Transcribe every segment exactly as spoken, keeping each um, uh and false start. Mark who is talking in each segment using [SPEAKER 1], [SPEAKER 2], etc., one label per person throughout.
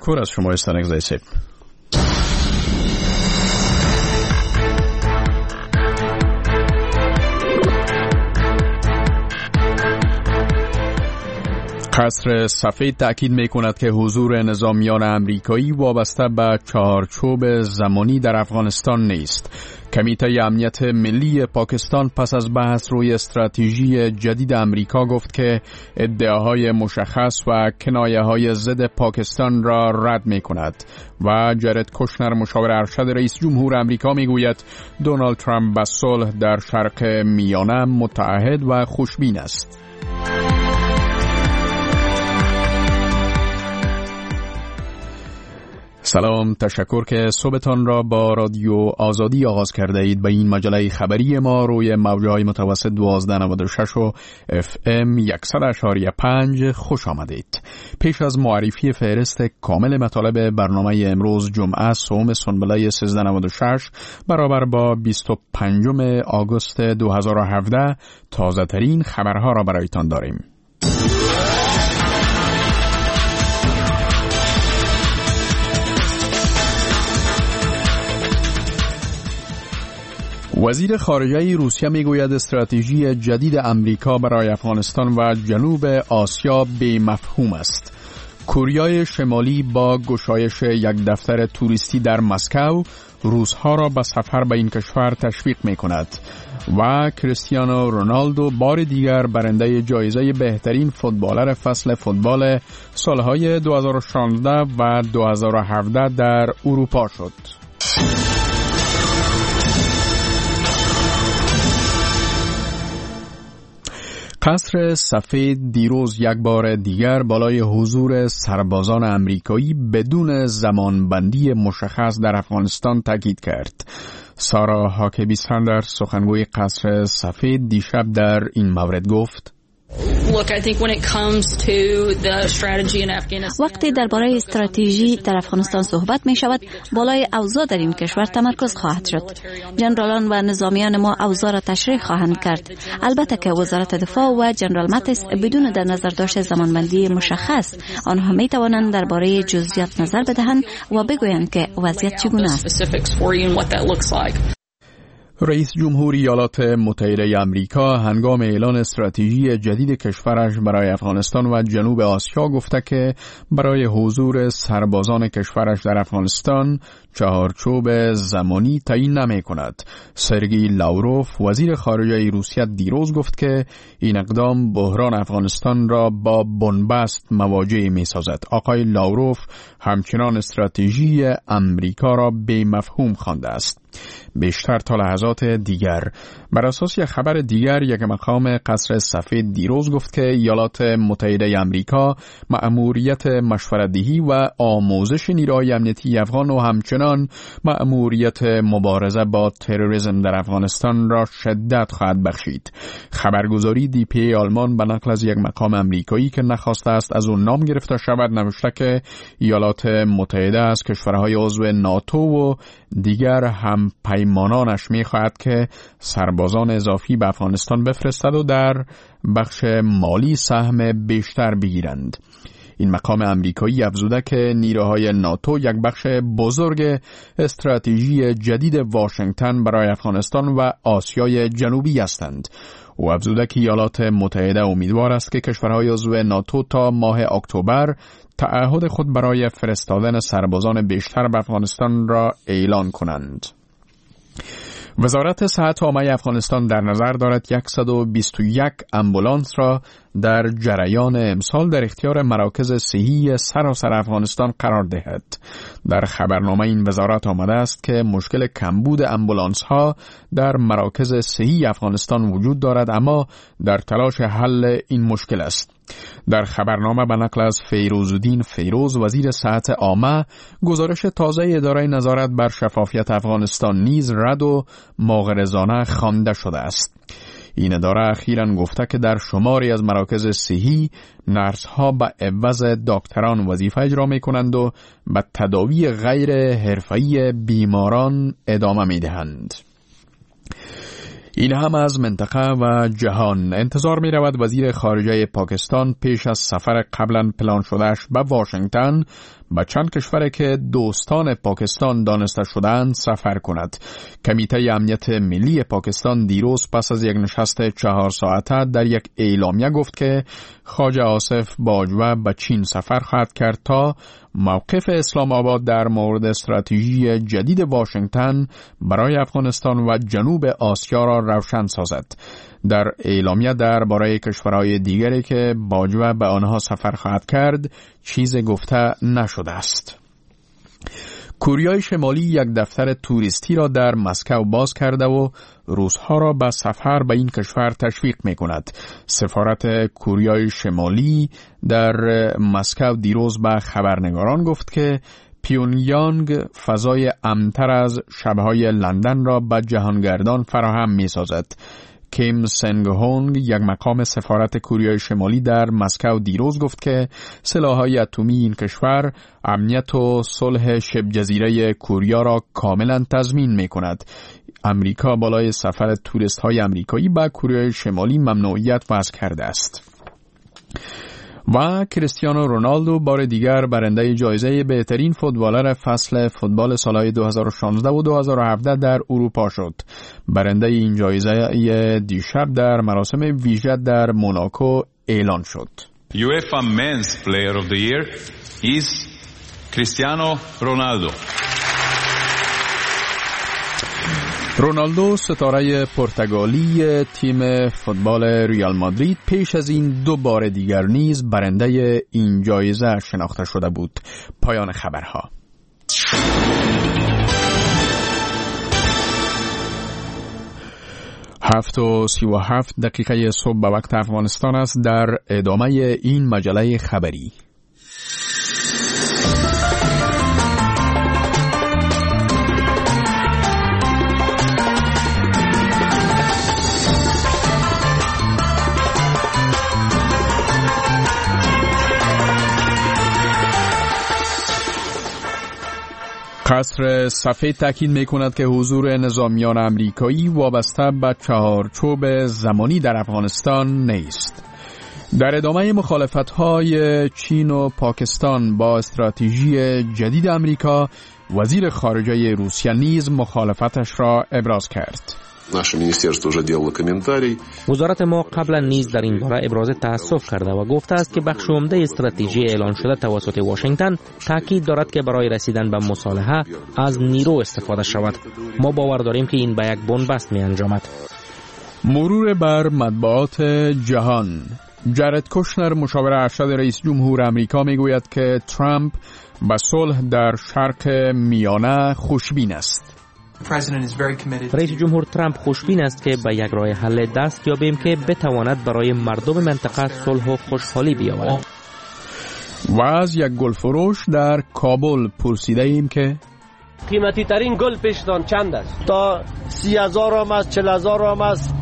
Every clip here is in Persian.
[SPEAKER 1] تشکر از شما استانک زیسیب. قصر سفید تأکید می‌کند که حضور نظامیان آمریکایی وابسته به چارچوب زمانی در افغانستان نیست. کمیته امنیت ملی پاکستان پس از بحث روی استراتژی جدید آمریکا گفت که ادعاهای مشخص و کنایه‌های ضد پاکستان را رد می‌کند و جارد کوشنر مشاور ارشد رئیس جمهور آمریکا می‌گوید دونالد ترامپ به صلح در شرق میانه متعهد و خوشبین است. سلام، تشکر که صبحتان را با رادیو آزادی آغاز کرده اید. به این مجله خبری ما روی موجهای متوسط دوازده نود و شش و اف ام صد و پنج خوش آمدید. پیش از معرفی فهرست کامل مطالب برنامه امروز جمعه سوم سنبله سیزده نود و شش برابر با بیست و پنجم آگوست دو هزار و هفده تازه ترین خبرها را برایتان داریم. وزیر خارجه روسیه میگوید استراتژی جدید آمریکا برای افغانستان و جنوب آسیا بی‌مفهوم است. کره شمالی با گشایش یک دفتر توریستی در مسکو روس‌ها را به سفر به این کشور تشویق می‌کند و کریستیانو رونالدو بار دیگر برنده جایزه بهترین فوتبالر فصل فوتبال سالهای دو هزار و شانزده و دو هزار و هفده در اروپا شد. قصر سفید دیروز یک بار دیگر بالای حضور سربازان آمریکایی بدون زمانبندی مشخص در افغانستان تاکید کرد. سارا هاکبی ساندرز سخنگوی قصر سفید دیشب در این مورد گفت:
[SPEAKER 2] Look, I think when it comes to the strategy in Afghanistan,
[SPEAKER 3] وقتی درباره استراتژی در افغانستان صحبت می شود، بالای اوضاع در این کشور تمرکز خواهد شد. جنرالان و نظامیان ما اوضاع را تشریح خواهند کرد. البته که وزارت دفاع و جنرال ماتیس بدون در نظر داشت زمانبندی مشخص، آنها می توانند درباره جزئیات نظر بدهند و بگویند که وضعیت چگونه است.
[SPEAKER 1] رئیس جمهور ایالات متحده آمریکا هنگام اعلان استراتژی جدید کشورش برای افغانستان و جنوب آسیا گفته که برای حضور سربازان کشورش در افغانستان چهارچوب زمانی تعیین نمی کند. سرگئی لاوروف وزیر خارجه روسیه دیروز گفت که این اقدام بحران افغانستان را با بنبست مواجه می سازد. آقای لاوروف همچنان استراتژی امریکا را بی‌مفهوم خوانده است. بیشتر تا لحظات دیگر بر اساس یک خبر دیگر یک مقام قصر سفید دیروز گفت که ایالات متحده آمریکا مأموریت مشورت‌دهی و آموزش نیروهای امنیتی افغان و همچنان مأموریت مبارزه با تروریسم در افغانستان را شدت خواهد بخشید. خبرگزاری دی پی آلمان به نقل از یک مقام آمریکایی که نخواسته است از اون نام گرفته شود نوشته که ایالات متحده از کشورهای عضو ناتو و دیگر هم پیمانانش می خواهد که سربازان اضافی به افغانستان بفرستد و در بخش مالی سهم بیشتر بگیرند. این مقام امریکایی افزوده که نیروهای ناتو یک بخش بزرگ استراتژی جدید واشنگتن برای افغانستان و آسیای جنوبی هستند. او افزوده که ایالات متحده امیدوار است که کشورهای عضو ناتو تا ماه اکتبر تعهد خود برای فرستادن سربازان بیشتر به افغانستان را اعلان کنند. وزارت صحت عامه افغانستان در نظر دارد صد و بیست و یک امبولانس را در جریان امسال در اختیار مراکز صحی سراسر افغانستان قرار دهد. در خبرنامه این وزارت آمده است که مشکل کمبود امبولانس ها در مراکز صحی افغانستان وجود دارد، اما در تلاش حل این مشکل است. در خبرنامه به نقل از فیروزالدین فیروز وزیر صحت عامه گزارش تازه اداره نظارت بر شفافیت افغانستان نیز رد و مغرضانه خوانده شده است. این اداره اخیراً گفته که در شماری از مراکز صحی نرس‌ها به عوض دکتران وظیفه اجرا می‌کنند و به تداوی غیر حرفه‌ای بیماران ادامه می‌دهند. این هم از منطقه و جهان. انتظار می رود وزیر خارجه پاکستان پیش از سفر قبلا پلان شدهش به واشنگتن به چند کشوری که دوستان پاکستان دانسته شدند سفر کند. کمیته امنیت ملی پاکستان دیروز پس از یک نشست چهار ساعته در یک اعلامیه گفت که خواجه آصف باجوه به چین سفر خواهد کرد تا موقف اسلام آباد در مورد استراتژی جدید واشنگتن برای افغانستان و جنوب آسیا را روشن سازد. در اعلامیه درباره کشورهای دیگری که باجوه به آنها سفر خواهد کرد چیز گفته نشده است. کوریای شمالی یک دفتر توریستی را در مسکو باز کرده و روس‌ها را به سفر به این کشور تشویق می کند. سفارت کوریای شمالی در مسکو دیروز به خبرنگاران گفت که پیونگیانگ فضای امن‌تر از شب‌های لندن را به جهانگردان فراهم می سازد. کیم سنگ هونگ یک مقام سفارت کوریای شمالی در مسکو دیروز گفت که سلاح‌های اتمی این کشور امنیت و صلح شبه جزیره کوریا را کاملا تضمین می‌کند. امریکا بالای سفر توریست‌های آمریکایی به کوریای شمالی ممنوعیت وضع کرده است. و کریستیانو رونالدو بار دیگر برنده جایزه بهترین فوتبالر فصل فوتبال سالهای دو هزار و شانزده و دو هزار و هفده در اروپا شد. برنده این جایزه دیشب در مراسم ویژه در موناکو اعلان شد.
[SPEAKER 4] UEFA Men's Player of the Year is Cristiano Ronaldo.
[SPEAKER 1] رونالدو ستاره پرتغالی تیم فوتبال ریال مادرید پیش از این دو بار دیگر نیز برنده این جایزه شناخته شده بود. پایان خبرها. هفت و سی و هفت دقیقه صبح به وقت افغانستان است. در ادامه این مجله خبری قصر سفید تاکید می‌کند که حضور نظامیان آمریکایی وابسته به چهارچوب زمانی در افغانستان نیست. در ادامه مخالفت‌های چین و پاکستان با استراتژی جدید آمریکا، وزیر خارجه روسیه نیز مخالفتش را ابراز کرد.
[SPEAKER 5] وزارت ما قبلا نیز در این باره ابراز تأسف کرده و گفته است که بخش عمده استراتژی اعلان شده توسط واشنگتن تاکید دارد که برای رسیدن به مصالحه از نیرو استفاده شود. ما باور داریم که این به یک بنبست می انجامد.
[SPEAKER 1] مرور بر مطبوعات جهان. جارد کوشنر مشاور ارشد رئیس جمهور آمریکا می گوید که ترامپ به صلح در شرق میانه خوشبین است.
[SPEAKER 5] رئیس جمهور ترامپ خوشبین است که به یک راه حل دست یابیم که بتواند برای مردم منطقه صلح و خوشحالی بیاورد.
[SPEAKER 1] و از یک گل فروش در کابل پرسیده ایم که
[SPEAKER 6] قیمتی ترین گل پیشتان چند است؟ تا سی هزار هم است، چل هزار هم است.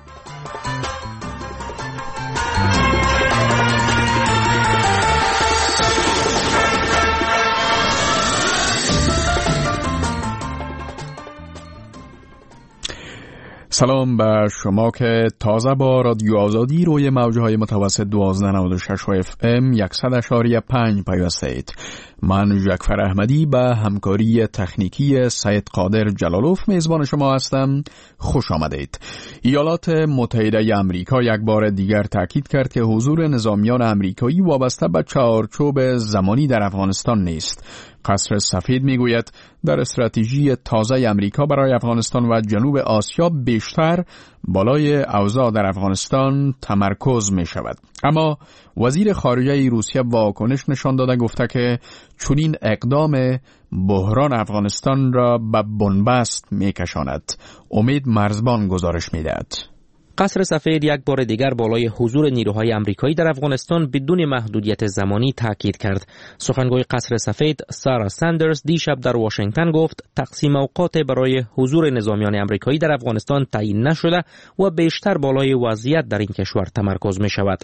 [SPEAKER 1] سلام به شما که تازه با رادیو آزادی روی موجهای متوسط دوازده نود و شش اف ام صد اشاری پنج پیوسته اید. من جعفر احمدی به همکاری تکنیکی سید قادر جلالوف میزبان شما هستم. خوش آمدید. ایالات متحده آمریکا یک بار دیگر تاکید کرد که حضور نظامیان آمریکایی وابسته به چارچوب زمانی در افغانستان نیست. قصر سفید میگوید در استراتژی تازه آمریکا برای افغانستان و جنوب آسیا بیشتر بالای اوضاع در افغانستان تمرکز می شود. اما وزیر خارجه روسیه واکنش نشان داده گفته که چنین اقدام بحران افغانستان را به بنبست می کشاند. امید مرزبان گزارش می دهد.
[SPEAKER 5] قصر سفید یک بار دیگر بالای حضور نیروهای آمریکایی در افغانستان بدون محدودیت زمانی تاکید کرد. سخنگوی قصر سفید سارا ساندرز دیشب در واشنگتن گفت تقسیم اوقات برای حضور نظامیان آمریکایی در افغانستان تعیین نشده و بیشتر بالای وضعیت در این کشور تمرکز می شود.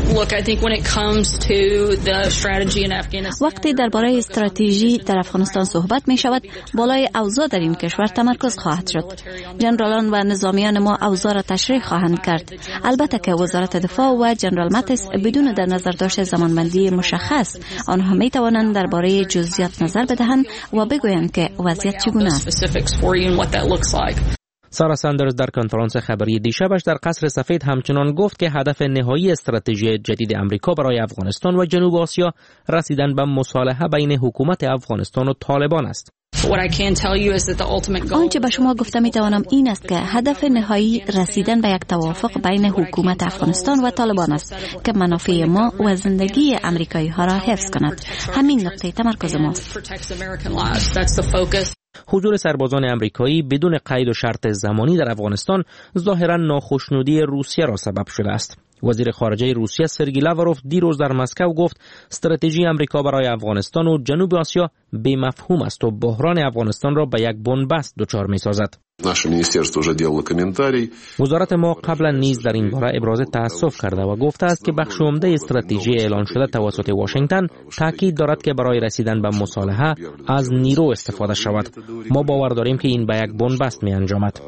[SPEAKER 3] وقتی درباره استراتژی در افغانستان صحبت می شود، بالای اوضاع در این کشور تمرکز خواهد شد. جنرالان و نظامیان ما اوضاع را تشریح خواهند خواهند کرد. البته که وزارت دفاع و جنرال ماتیس بدون در نظر داشت زمانبندی مشخص آنها می توانند درباره جزئیات نظر بدهند و بگویند که وضعیت چگونه است.
[SPEAKER 5] سارا ساندرز در کنفرانس خبری دیشبش در قصر سفید همچنان گفت که هدف نهایی استراتژی جدید امریکا برای افغانستان و جنوب آسیا رسیدن به مصالحه بین حکومت افغانستان و طالبان است.
[SPEAKER 3] آنچه به شما گفتم می توانم این است که هدف نهایی رسیدن به یک توافق بین حکومت افغانستان و طالبان است که منافع ما و زندگی امریکایی ها را حفظ کند. همین نقطه تمرکز ماست.
[SPEAKER 5] حضور سربازان امریکایی بدون قید و شرط زمانی در افغانستان ظاهرا ناخشنودی روسیه را سبب شده است. وزیر خارجه روسیه سرگئی لاوروف دیروز در مسکو گفت استراتژی امریکا برای افغانستان و جنوب آسیا بی مفهوم است و بحران افغانستان را به یک بن‌بست دچار می‌سازد. وزارت ما قبلا نیز در این باره ابراز تأسف کرده و گفته است که بخش عمده استراتژی اعلان شده توسط واشنگتن تاکید دارد که برای رسیدن به مصالحه از نیرو استفاده شود. ما باور داریم که این به یک بن‌بست می‌انجامد.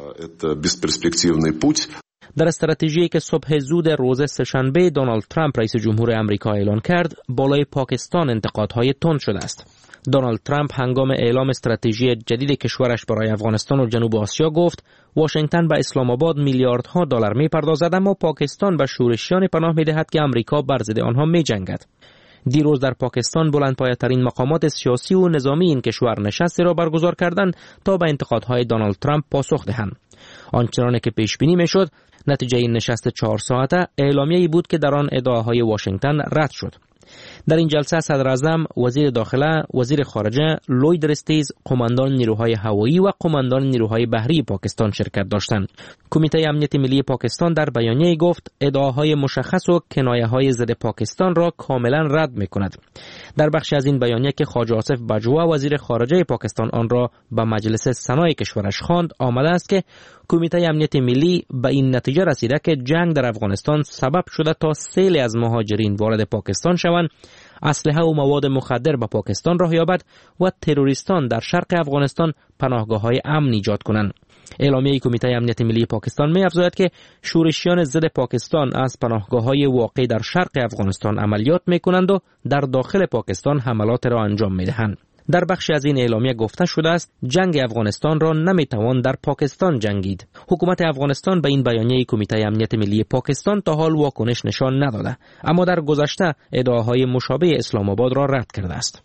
[SPEAKER 5] در استراتژی که صبح زود روز سه‌شنبه دونالد ترامپ رئیس جمهور امریکا اعلان کرد، بالای پاکستان انتقادهای تند شده است. دونالد ترامپ هنگام اعلام استراتژی جدید کشورش برای افغانستان و جنوب آسیا گفت واشنگتن به اسلام آباد میلیاردها دلار می‌پردازد اما پاکستان به شورشیان پناه می‌دهد که امریکا بر ضد آنها می‌جنگد. دیروز در پاکستان بلندپایه‌ترین مقامات سیاسی و نظامی این کشور نشستی را برگزار کردند تا به انتقادهای دونالد ترامپ پاسخ دهند. آنچنان که پیش بینی می‌شد، نتیجه این نشست چهار ساعته اعلامیه‌ای بود که در آن ادعاهای واشنگتن رد شد. در این جلسه صدر اعظم، وزیر داخله، وزیر خارجه، لوید رستیز، قماندان نیروهای هوایی و قماندان نیروهای بحری پاکستان شرکت داشتند. کمیته امنیت ملی پاکستان در بیانیه‌ای گفت ادعاهای مشخص و کنایه‌های ضد پاکستان را کاملا رد می‌کند. در بخشی از این بیانیه که خواجه آصف بجوا وزیر خارجه پاکستان آن را به مجلس سنای کشورش خواند، آمده است که کمیته امنیت ملی به این نتیجه رسیده که جنگ در افغانستان سبب شده تا سیلی از مهاجرین وارد پاکستان شوند، اسلحه و مواد مخدر به پاکستان راه یابد و تروریستان در شرق افغانستان پناهگاه‌های امن ایجاد کنند. اعلامیه کمیته امنیت ملی پاکستان می‌افزاید که شورشیان ضد پاکستان از پناهگاه‌های واقع در شرق افغانستان عملیات می‌کنند و در داخل پاکستان حملات را انجام می‌دهند. در بخشی از این اعلامیه گفته شده است جنگ افغانستان را نمیتوان در پاکستان جنگید. حکومت افغانستان به این بیانیه کمیته امنیت ملی پاکستان تا حال واکنش نشان نداده، اما در گذشته ادعاهای مشابه اسلام آباد را رد کرده است.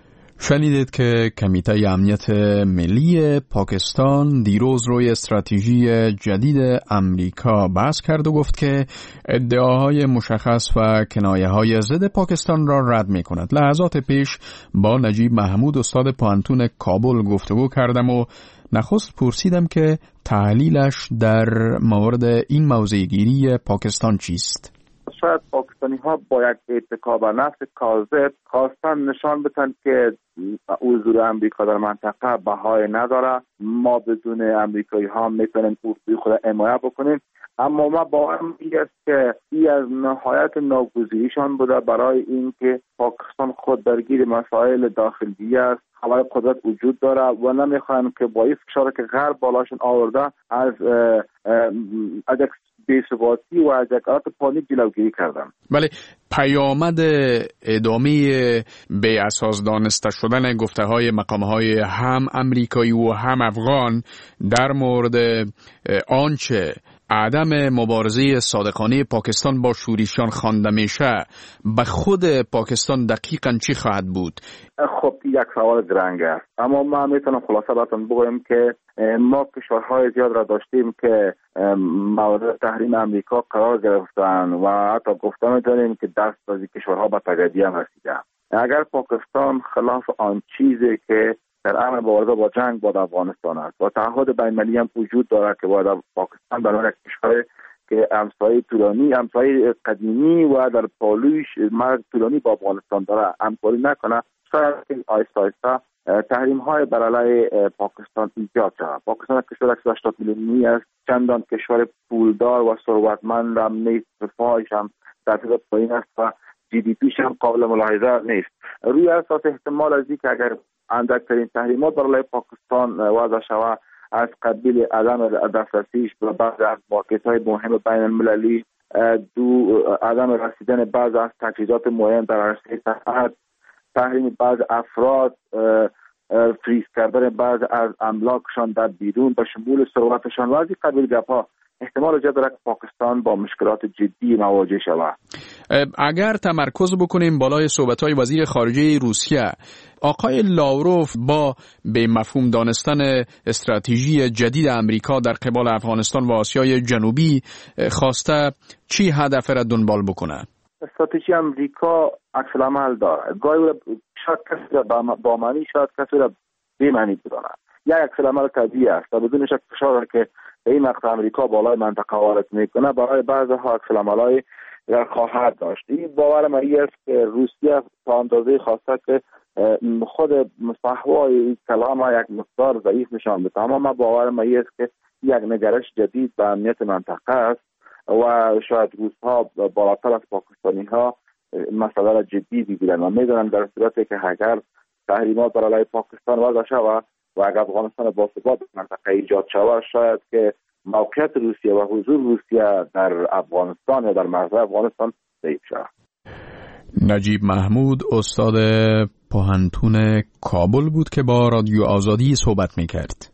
[SPEAKER 1] شنیدید که کمیته امنیت ملی پاکستان دیروز روی استراتژی جدید امریکا بحث کرد و گفت که ادعاهای مشخص و کنایه‌های ضد پاکستان را رد می‌کند. لحظات پیش با نجیب محمود استاد پانتون کابل گفتگو کردم و نخست پرسیدم که تحلیلش در مورد این موضع‌گیری پاکستان چیست؟
[SPEAKER 7] شاید پاکستانی ها با یک اتکا به نفس کاذب خواستن نشان بدن که حضور امریکا در منطقه بهای نداره، ما بدون امریکایی ها میتونیم اردوی خود حمایت بکنیم. اما ما باورم این است که این از نهایت ناگزیریشان بوده برای اینکه پاکستان خود درگیر مسائل داخلی است، خبر قدرت وجود داره و نمیخواهند که با این فشار که غرب بالاشون آورده از از بی‌ثباتی و از حالت پانیک جلوگیری کردن.
[SPEAKER 1] بله، پیامد ادامه بی اساس دانسته شدن گفته های مقام های هم امریکایی و هم افغان در مورد آنچه عدم مبارزه صادقانه پاکستان با شورشیان خوانده میشه به خود پاکستان دقیقاً چی خواهد بود؟
[SPEAKER 7] خب یک سوال درنگ است، اما ما میتونم خلاصه براتون بگویم که ما کشورهای زیاد را داشتیم که مورد تحریم امریکا قرار گرفتن و حتی گفته میتونیم که دست از این کشورها به تجدید هم رسیده. اگر پاکستان خلاف آن چیزی که در امر مبارزه با جنگ با افغانستان است و تعهد بین‌المللی هم وجود دارد که باید پاکستان به عنوان کشور که همسایه طولانی همسایه قدیمی و در پالوش مرز طولانی با افغانستان داره همکاری نکنه، شاید آیسته آیسته تحریم های بر علیه پاکستان ایجاد شود. پاکستان کشور صد و هشتاد میلیونی است، چندان کشور پولدار و ثروتمند هم نیست، رفاهش هم در حد پایین است و جی دی پیش هم قابل ملاحظه نیست. روی اساس احتمال از اینکه اگر اندکترین تحریمات بر علیه پاکستان وضع شود، از قبیل عدم دسترسیش به بعض از مارکت‌های مهم بین المللی، دو عدم رسیدن بعض از تجهیزات مهم در عرصه صنعت، تحریم بعض افراد، فریز کردن بعض از املاکشان در بیرون به شمول ثروتشان و از این قبیل گپ‌ها احتمال زیاد دارد که پاکستان با مشکلات جدی مواجه شود.
[SPEAKER 1] اگر تمرکز بکنیم بالای صحبت‌های وزیر خارجه روسیه، آقای لاوروف با به مفهوم دانستن استراتژی جدید امریکا در قبال افغانستان و آسیای جنوبی خواسته چی هدف را دنبال بکنه؟
[SPEAKER 7] استراتژی امریکا عکس العمل دارد. گاهی شاید کسی را با معنی، شاید کسی را بی معنی بداند. یک عکس العمل طبیعی است و بدون شک فشار که به این مقطع امریکا بالای منطقه وارد میکنه برای بعضی ها عکس العمل‌های خواهد داشت. این باور من است که روسیه تا اندازه خواسته که خود فحوای کلام ها یک مقدار ضعیف نشان بده، اما من باور من است که یک نگرش جدید به امنیت منطقه است و شاید روس‌ها بالاتر از پاکستانی ها مسئله را جدی بگیرند و میدونن در صورتی که اگر تحریمات بر علیه پاکستان وضع شود و اگر افغانستان با ثبات منطقه ایجاد شود، شاید که موقعیت روسیه و حضور روسیه در افغانستان یا در مرزهای افغانستان ضعیف شود.
[SPEAKER 1] نجیب محمود استاد پوهنتون کابل بود که با رادیو آزادی صحبت میکرد.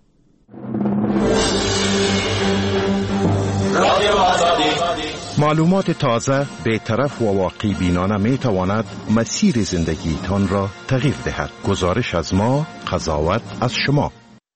[SPEAKER 8] رادیو آزادی معلومات تازه، بی‌طرف و واقعی بینانه می تواند مسیر زندگیتان را تغییر دهد. گزارش از ما، قضاوت از شما.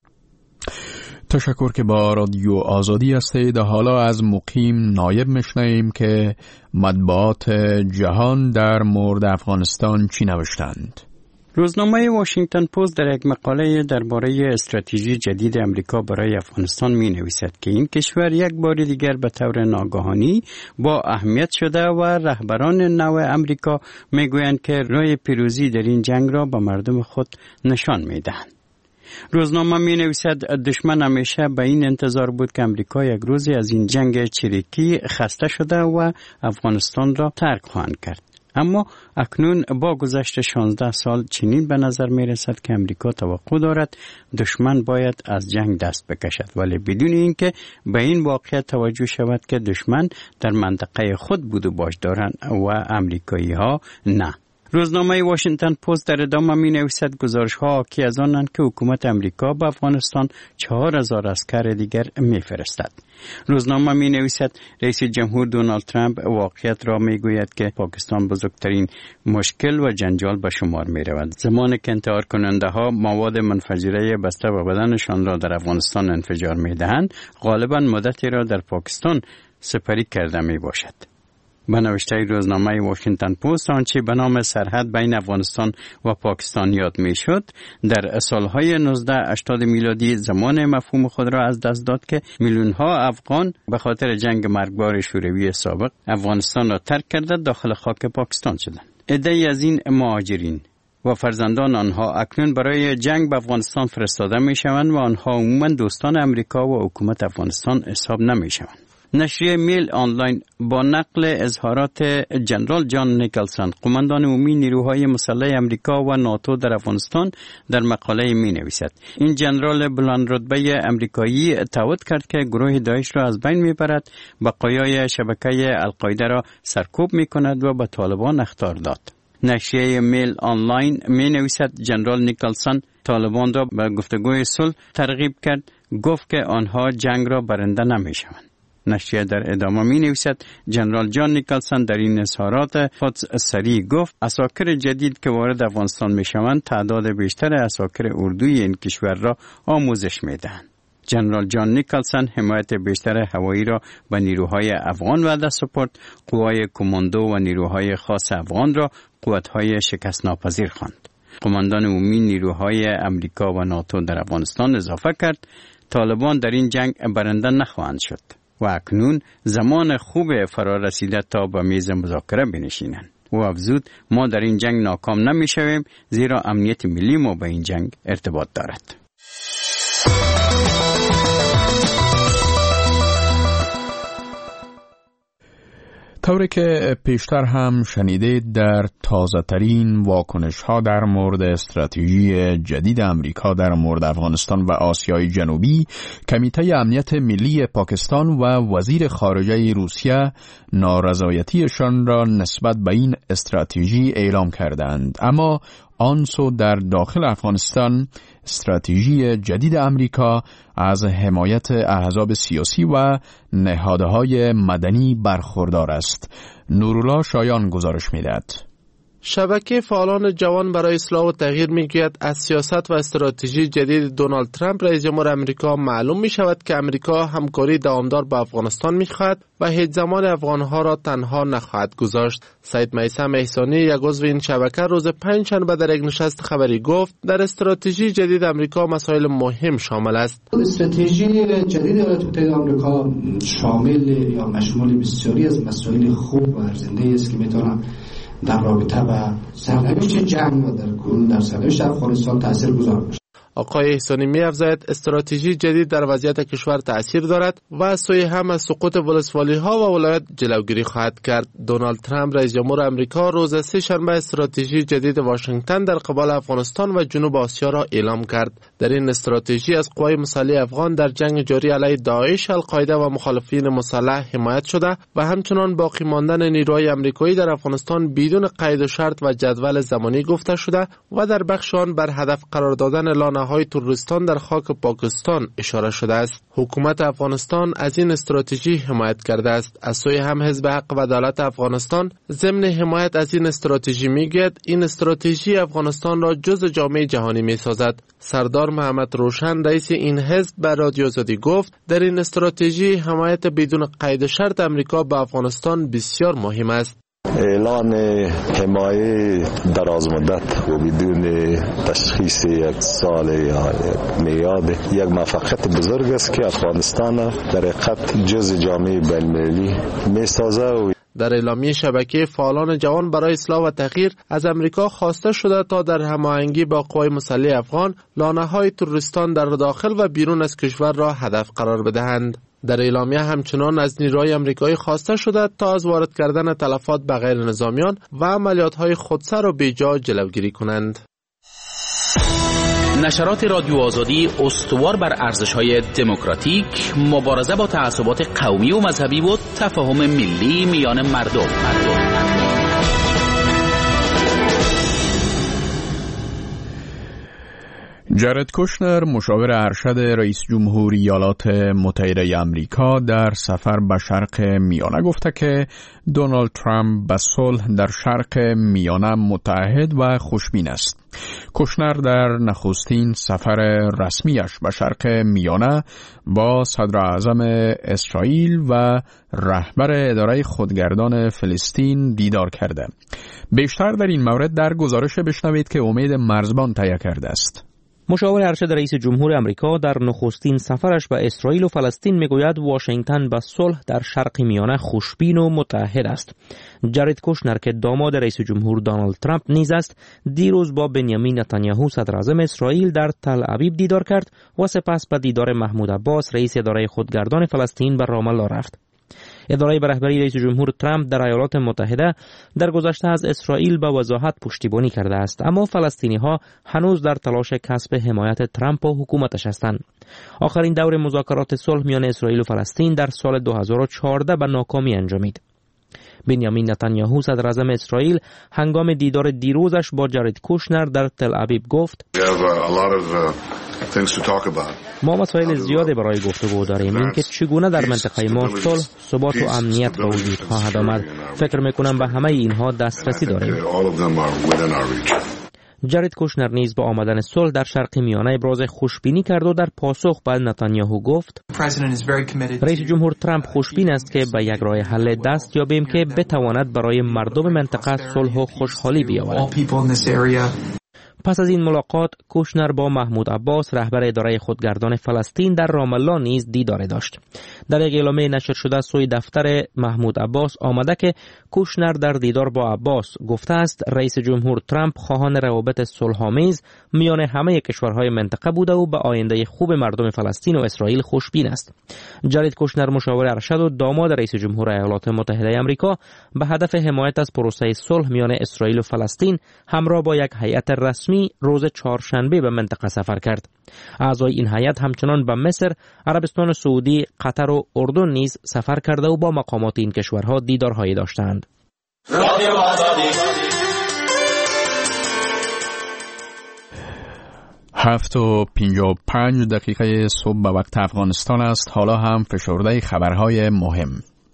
[SPEAKER 1] تشکر که با رادیو آزادی هستید. حالا از مقیم نایب میشنویم که مطبوعات جهان در مورد افغانستان چی نوشتند.
[SPEAKER 9] روزنامه واشنگتن پست در یک مقاله درباره استراتژی جدید امریکا برای افغانستان می نویسد که این کشور یک بار دیگر به طور ناگهانی با اهمیت شده و رهبران نو امریکا می گویند که راه پیروزی در این جنگ را به مردم خود نشان می دهند. روزنامه می نویسد دشمن همیشه به این انتظار بود که امریکا یک روزی از این جنگ چریکی خسته شده و افغانستان را ترک خواهند کرد. اما اکنون با گذشت شانزده سال چنین به نظر می رسد که امریکا توقع دارد دشمن باید از جنگ دست بکشد، ولی بدون اینکه به این واقعیت توجه شود که دشمن در منطقه خود بود و باش دارند و امریکایی ها نه. روزنامه واشنگتن پست در ادامه می نویسد گزارش ها حاکی از آنند که حکومت امریکا به افغانستان چهار هزار عسکر دیگر می فرستد. روزنامه می نویسد رئیس جمهور دونالد ترامپ واقعیت را می گوید که پاکستان بزرگترین مشکل و جنجال به شمار می رود. زمانی که انتحار کننده ها مواد منفجره بسته به بدنشان را در افغانستان انفجار می دهند، غالبا مدتی را در پاکستان سپری کرده می باشد. به نوشته روزنامه واشنگتن پست، آنچه به نام سرحد بین افغانستان و پاکستان یاد می شد در سالهای نوزده هشتاد میلادی زمان مفهوم خود را از دست داد که میلیون ها افغان به خاطر جنگ مرگبار شوروی سابق افغانستان را ترک کرده داخل خاک پاکستان شدند. عده‌ای از این مهاجرین و فرزندان آنها اکنون برای جنگ به افغانستان فرستاده می شوند و آنها عموما دوستان امریکا و حکومت افغانستان حساب نمی شوند. نشریه میل آنلاین با نقل اظهارات جنرال جان نیکلسون، قماندان عمومی نیروهای مسلح امریکا و ناتو در افغانستان، در مقاله می نویسد این جنرال بلند رتبه امریکایی تعهد کرد که گروه داعش را از بین می برد، بقایای شبکه القاعده را سرکوب می کند و به طالبان اخطار داد. نشریه میل آنلاین می نویسد جنرال نیکلسون طالبان را به گفتگوی صلح ترغیب کرد، گفت که آنها جنگ را برنده نمی شوند. نشریه در ادامه می نویسد جنرال جان نیکلسون در این اظهارات خود سریع گفت عساکر جدید که وارد افغانستان می شوند تعداد بیشتر عساکر اردوی این کشور را آموزش می دهند. جنرال جان نیکلسون حمایت بیشتر هوایی را به نیروهای افغان وعده سپرد، قوای کماندو و نیروهای خاص افغان را قوت‌های شکست ناپذیر خواند. قماندان عمومی نیروهای امریکا و ناتو در افغانستان اضافه کرد طالبان در این جنگ برنده نخواهند شد و اکنون زمان خوب فرا رسیده تا به میز مذاکره بنشینند. و افزود ما در این جنگ ناکام نمی شویم زیرا امنیت ملی ما به این جنگ ارتباط دارد.
[SPEAKER 1] طوری که پیشتر هم شنیدید، در تازه ترین واکنش ها در مورد استراتژی جدید امریکا در مورد افغانستان و آسیای جنوبی، کمیته امنیت ملی پاکستان و وزیر خارجه روسیه نارضایتیشان را نسبت به این استراتژی اعلام کردند. اما آن سو در داخل افغانستان استراتژی جدید امریکا از حمایت احزاب سیاسی و نهادهای مدنی برخوردار است. نورالله شایان گزارش می‌دهد.
[SPEAKER 10] شبکه فعالان جوان برای اصلاح و تغییر میگوید از سیاست و استراتژی جدید دونالد ترامپ رئیس جمهور امریکا معلوم می شود که امریکا همکاری دوامدار با افغانستان می خواهد و هیچ زمان افغانها را تنها نخواهد گذاشت. سید میثم احسانی، یک عضو این شبکه، روز پنجشنبه در یک نشست خبری گفت در استراتژی جدید امریکا مسائل مهم شامل است.
[SPEAKER 11] استراتژی جدید ایالات متحده آمریکا شامل یا مشمول بسیاری از مسائل خوب و ارزنده است که میتونن در رابطه با سرنوشت جنگ و در کل در سرنوشت افغانستان تأثیر گذار باشد.
[SPEAKER 10] آقای احسانی می افزاید استراتژی جدید در وضعیت کشور تأثیر دارد و از سوی هم از سقوط ولسوالی ها و ولایت جلوگیری خواهد کرد. دونالد ترامپ رئیس جمهور امریکا روز سه شنبه استراتژی جدید واشنگتن در قبال افغانستان و جنوب آسیا را اعلام کرد. در این استراتژی از قوای مسلح افغان در جنگ جاری علیه داعش، القاعده و مخالفین مسلح حمایت شده و همچنان باقی ماندن نیروهای آمریکایی در افغانستان بدون قید و شرط و جدول زمانی گفته شده و در بخش آن بر هدف قرار دادن لانه های تروریستان در خاک پاکستان اشاره شده است. حکومت افغانستان از این استراتژی حمایت کرده است. از سوی هم حزب حق و عدالت افغانستان ضمن حمایت از این استراتژی میگوید این استراتژی افغانستان را جزء جامعه جهانی میسازد. سردار محمد روشن، رئیس این حزب، به رادیو آزادی گفت در این استراتژی حمایت بدون قید و شرط امریکا به افغانستان بسیار مهم است.
[SPEAKER 12] اعلان حمایت دراز مدت و بدون تشخیص یک سال یا میاد یک موفقیت بزرگ است که افغانستان در حقیقت جزء جامعه بین‌المللی میسازه.
[SPEAKER 10] در اعلامیه شبکه فعالان جوان برای اصلاح و تغییر از امریکا خواسته شده تا در هماهنگی با قوای مسلح افغان لانه‌های تروریستان در داخل و بیرون از کشور را هدف قرار بدهند. در اعلامیه همچنان از نیروهای آمریکایی خواسته شده تا از وارد کردن تلفات به غیر نظامیان و عملیات‌های خودسر و بیجا جلوگیری کنند.
[SPEAKER 13] نشرات رادیو آزادی استوار بر ارزش‌های دموکراتیک، مبارزه با تعصبات قومی و مذهبی و تفاهم ملی میان مردم. مردم.
[SPEAKER 1] جارد کوشنر، مشاور ارشد رئیس جمهور ایالات متحده آمریکا، در سفر به شرق میانه گفته که دونالد ترامپ به صلح در شرق میانه متعهد و خوشبین است. کوشنر در نخستین سفر رسمیش به شرق میانه با صدر اعظم اسرائیل و رهبر اداره خودگردان فلسطین دیدار کرده. بیشتر در این مورد در گزارش بشنوید که امید مرزبان تهیه کرده است.
[SPEAKER 5] مشاور ارشد رئیس جمهور امریکا در نخستین سفرش به اسرائیل و فلسطین میگوید واشنگتن به صلح در شرق میانه خوشبین و متعهد است. جارد کوشنر که داماد رئیس جمهور دونالد ترامپ نیز است، دیروز با بنیامین نتانیاهو صدر اعظم اسرائیل در تل آویو دیدار کرد و سپس به دیدار محمود عباس رئیس اداره خودگردان فلسطین به رام الله رفت. اداره به رهبری رئیس جمهور ترامپ در ایالات متحده در گذشته از اسرائیل به وضاحت پشتیبانی کرده است، اما فلسطینی ها هنوز در تلاش کسب حمایت ترامپ و حکومتش هستند. آخرین دور مذاکرات صلح میان اسرائیل و فلسطین در سال دو هزار و چهارده به ناکامی انجامید. بنیامین نتانیاهو صدر اعظم اسرائیل هنگام دیدار دیروزش با جارد کوشنر در تل آویو گفت ما مسائل زیاده برای گفتگو داریم، اینکه چگونه در منطقه ما صلح، ثبات و امنیت به وجود خواهد آمد. فکر میکنم به همه اینها دسترسی داریم. جارد کوشنر نیز با آمدن صلح در شرق میانه ابراز خوشبینی کرد و در پاسخ به نتانیاهو گفت رئیس جمهور ترامپ خوشبین است که به یک راه حل دست یابیم که بتواند برای مردم منطقه صلح و خوشحالی بیاورد. پس از این ملاقات کوشنر با محمود عباس رهبر اداره خودگردان فلسطین در رام الله نیز دیدار داشت. در یک اعلامیه نشر شده سوی دفتر محمود عباس آمده که کوشنر در دیدار با عباس گفته است رئیس جمهور ترامپ خواهان روابط صلح‌آمیز میان همه کشورهای منطقه بوده و به آینده خوب مردم فلسطین و اسرائیل خوشبین است. جارید کوشنر مشاور ارشد و داماد رئیس جمهور ایالات متحده آمریکا به هدف حمایت از پروسه صلح میان اسرائیل و فلسطین همراه با یک هیئت رسمی روز چهارشنبه به منطقه سفر کرد. اعضای این هیئت همچنان به مصر، عربستان سعودی، قطر و اردن نیز سفر کرده و با مقامات این کشورها دیدارهایی داشتند.
[SPEAKER 1] هفت و پنجاه و پنج دقیقه صبح به وقت افغانستان است. حالا هم فشرده خبرهای مهم.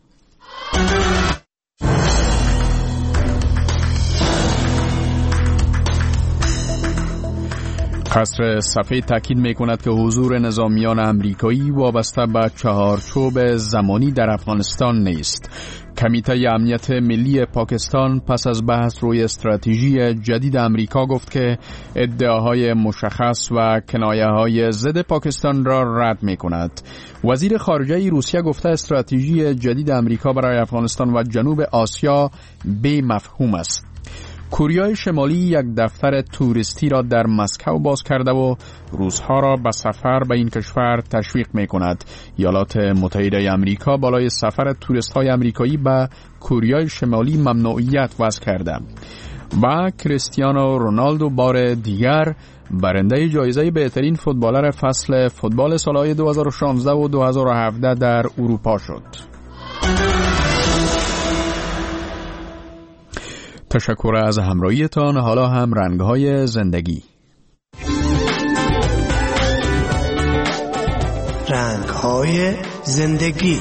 [SPEAKER 1] قصر سفید تاکید می‌کند که حضور نظامیان امریکایی وابسته به چهارچوب زمانی در افغانستان نیست. کمیته امنیت ملی پاکستان پس از بحث روی استراتژی جدید امریکا گفت که ادعاهای مشخص و کنایه‌های ضد پاکستان را رد می‌کند. وزیر خارجه روسیه گفته استراتژی جدید امریکا برای افغانستان و جنوب آسیا بی مفهوم است. کره شمالی یک دفتر توریستی را در مسکو باز کرده و روزها را به سفر به این کشور تشویق می کند. ایالات متحده آمریکا بالای سفر توریست های آمریکایی به کره شمالی ممنوعیت وضع کرده. و کریستیانو رونالدو بار دیگر برنده جایزه بهترین فوتبالر فصل فوتبال سالهای دو هزار و شانزده و دو هزار و هفده در اروپا شد. تشکر از همراهیتان. حالا هم رنگ‌های زندگی.
[SPEAKER 14] رنگ‌های زندگی.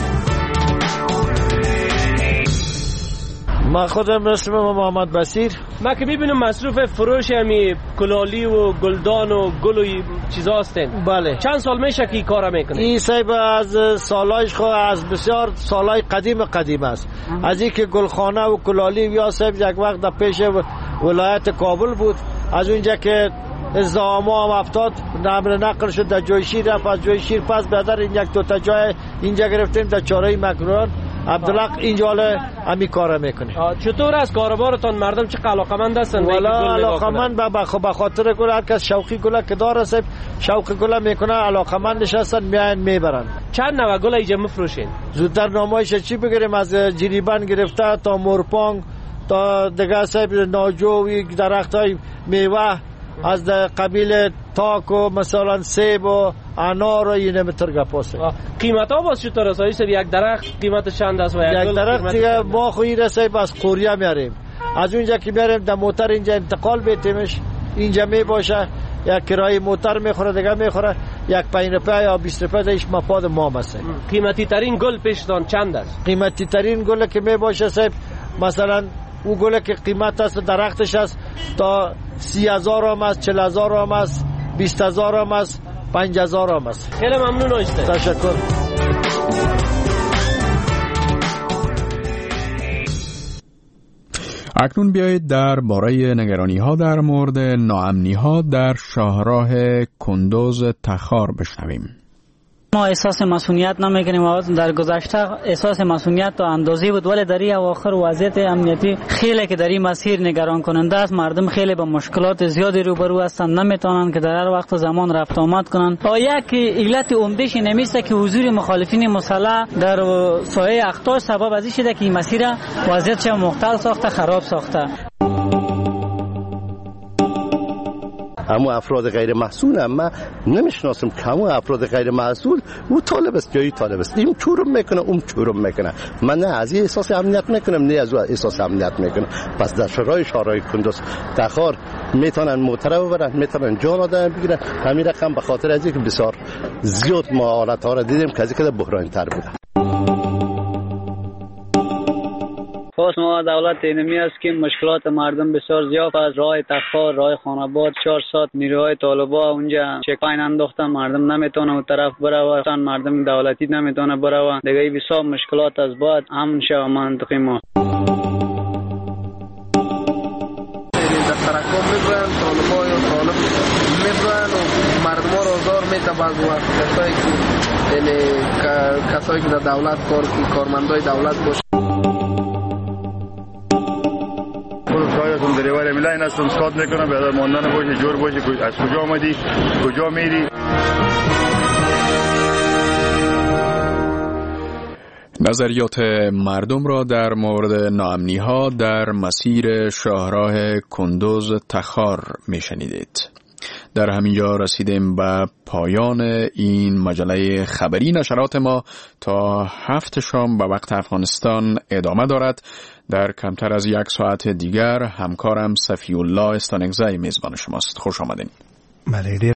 [SPEAKER 6] من خودم اسمم محمد بصیر.
[SPEAKER 15] ما که میبینم مصروف فروش همی کلالی و گلدان و گل و چیزا هستن.
[SPEAKER 6] بله.
[SPEAKER 15] چند سال میشه که این کارا میکنه؟
[SPEAKER 6] این صاحب از سالایش خو از بسیار سالای قدیم قدیم است. اه. از اینکه گلخانه و کلالی یا صاحب یک وقت در پیش ولایت کابل بود، از اونجا که ازدهاما هم افتاد نمر نقل شد در جای شیر، رفت از جای شیر پس بدر این یک دو تا جای اینجا گرفتیم در چاره مکران. عبدالحق اینجا حالا همی کارا میکنه.
[SPEAKER 15] چطور از کاروبارتان مردم چه علاقمند هستن؟
[SPEAKER 6] والا علاقمند به خاطر گل، هر کس شوقی گل که داره صاحب شوق گل میکنه، علاقمندش هستن میاین میبرن.
[SPEAKER 15] چند نوع گل اینجا میفروشین؟
[SPEAKER 6] زودتر نمایش چی بگیریم، از جریبن گرفته تا مورپانگ تا دیگه صاحب ناجو درختای میوه از قبیل تاکو مثلا سیب و انار و اینه متر گپاسه.
[SPEAKER 15] قیمت ها باز چطور است؟ یک درخت قیمتش چند است و یک,
[SPEAKER 6] یک درخت دیگه ما خویی رسه بس قوریه میاریم، از اونجا که میاریم در موتر اینجا انتقال بیتیمش، اینجا می باشه یک کرایه موتر میخوره دیگه میخوره یک پنج روپیه یا بیست روپیه ایش مفاد ما مسه.
[SPEAKER 15] قیمتی ترین گل پیشتان چند است؟
[SPEAKER 6] قیمتی ترین گل که می باشه صاحب مثلا او گله که قیمت است درختش است تا سی هزار هم است، چل هزار هم است، بیست هزار هم است، پنج هزار هم است.
[SPEAKER 15] خیلی ممنون است.
[SPEAKER 6] تشکر.
[SPEAKER 1] اکنون بیایید در باره نگرانی ها در مورد ناامنی ها در شاهراه کندوز تخار بشنویم.
[SPEAKER 16] ما احساس مسئولیت نمیکنیم و در گذشته احساس مسئولیت تا اندازه بود، ولی در این اواخر وضعیت امنیتی خیلی که در این مسیر نگران کننده است. مردم خیلی با مشکلات زیادی روبرو هستند، نمیتونن که در هر وقت زمان رفت آمد کنند. تا یک علت عمده‌اش نمیسته که حضور مخالفین مسلح در سایه اخطار سبب از این شده که این مسیر وضعیتش مختل ساخته، خراب ساخته.
[SPEAKER 17] اما افراد غیر مسئول هم من نمیشناسم که همون افراد غیر مسئول او طالب است یا این طالب است، این چورم میکنه اون چورم میکنه. من نه از این احساس امنیت میکنم نه از اون احساس امنیت میکنم. پس در شورای شورای کندوز تخار میتونن موتره ببرن، میتونن جان آدم بگیرن. همین رقم به خاطر از اینکه بسیار زیاد ما حالت ها را دیدیم که از اینکه بحرانی تر بوده.
[SPEAKER 18] خواست ما دولت اینمی است که مشکلات مردم بسیار زیاد از راه تخار، راه خاناباد چهار ساعت نیروهای طالبا اونجا چکپاین انداختن، مردم نمیتونه اون طرف بره و مردم دولتی نمیتونه بره و دیگه بسیار مشکلات از بعد امن شو منطقه ما.
[SPEAKER 6] در ترکم میبرن طالبا
[SPEAKER 19] ما را آزار میده بعض وقت کسایی که یعنی کسایی که در دولت کار کارمندای دولت باشه.
[SPEAKER 20] خودم دریور ملای نستم سکات میکنم به در ماندن باشه جور باشه از کجا آمدی کجا میری.
[SPEAKER 1] نظریات مردم را در مورد ناامنی‌ها در مسیر شاهراه کندوز تخار میشنیدید. در همینجا رسیدیم به پایان این مجله خبری. نشرات ما تا هفت شام به وقت افغانستان ادامه دارد. در کمتر از یک ساعت دیگر همکارم صفی الله استانگزی میزبان شماست. خوش آمدین.